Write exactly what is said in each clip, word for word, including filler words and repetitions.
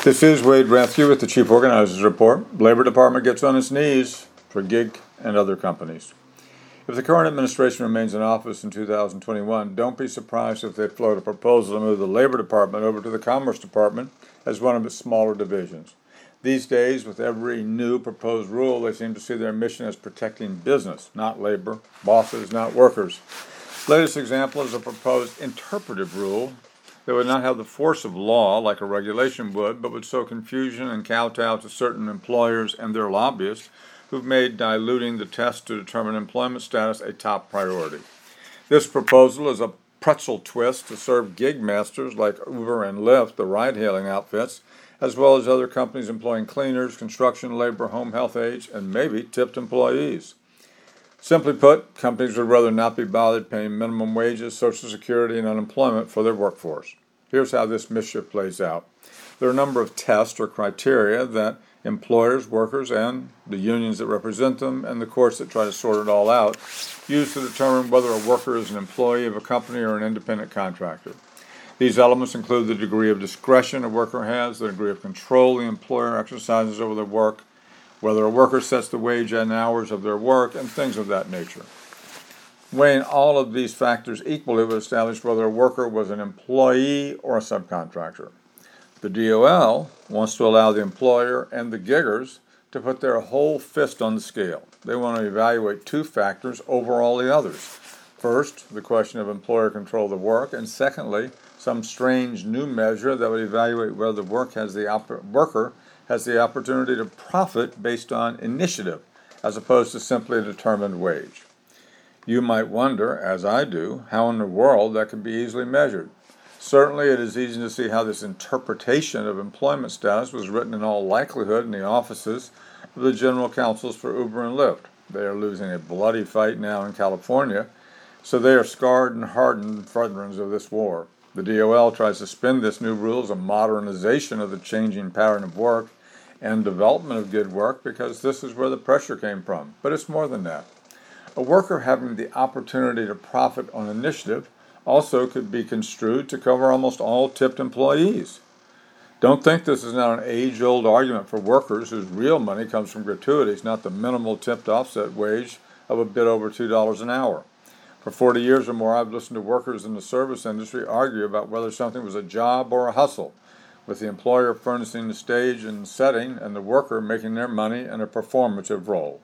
This is Wade Rathke with the Chief Organizers Report. Labor Department gets on its knees for gig and other companies. If the current administration remains in office in two thousand twenty-one, don't be surprised if they float a proposal to move the Labor Department over to the Commerce Department as one of its smaller divisions. These days, with every new proposed rule, they seem to see their mission as protecting business, not labor, bosses, not workers. Latest example is a proposed interpretive rule that would not have the force of law like a regulation would, but would sow confusion and kowtow to certain employers and their lobbyists who've made diluting the test to determine employment status a top priority. This proposal is a pretzel twist to serve gig masters like Uber and Lyft, the ride-hailing outfits, as well as other companies employing cleaners, construction labor, home health aides, and maybe tipped employees. Simply put, companies would rather not be bothered paying minimum wages, Social Security, and unemployment for their workforce. Here's how this mischief plays out. There are a number of tests or criteria that employers, workers, and the unions that represent them, and the courts that try to sort it all out, use to determine whether a worker is an employee of a company or an independent contractor. These elements include the degree of discretion a worker has, the degree of control the employer exercises over their work, whether a worker sets the wage and hours of their work, and things of that nature. Weighing all of these factors equally would establish whether a worker was an employee or a subcontractor. The D O L wants to allow the employer and the giggers to put their whole fist on the scale. They want to evaluate two factors over all the others. First, the question of employer control of the work, and secondly, some strange new measure that would evaluate whether the work has the op- worker has the opportunity to profit based on initiative, as opposed to simply a determined wage. You might wonder, as I do, how in the world that could be easily measured. Certainly it is easy to see how this interpretation of employment status was written in all likelihood in the offices of the general counsels for Uber and Lyft. They are losing a bloody fight now in California, so they are scarred and hardened veterans of this war. The D O L tries to spin this new rule as a modernization of the changing pattern of work and development of good work because this is where the pressure came from. But it's more than that. A worker having the opportunity to profit on initiative also could be construed to cover almost all tipped employees. Don't think this is not an age-old argument for workers whose real money comes from gratuities, not the minimal tipped offset wage of a bit over two dollars an hour. For forty years or more, I've listened to workers in the service industry argue about whether something was a job or a hustle, with the employer furnishing the stage and setting and the worker making their money in a performative role.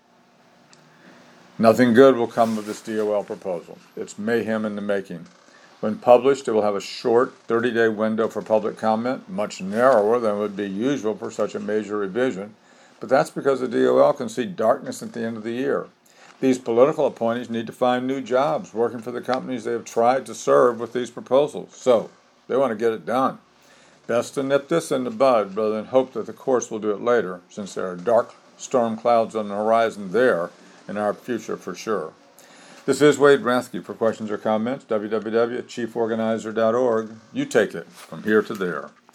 Nothing good will come of this D O L proposal. It's mayhem in the making. When published, it will have a short thirty-day window for public comment, much narrower than would be usual for such a major revision, but that's because the D O L can see darkness at the end of the year. These political appointees need to find new jobs working for the companies they have tried to serve with these proposals. So, they want to get it done. Best to nip this in the bud rather than hope that the courts will do it later, since there are dark storm clouds on the horizon there in our future for sure. This is Wade Rathke. For questions or comments, w w w dot chief organizer dot org. You take it from here to there.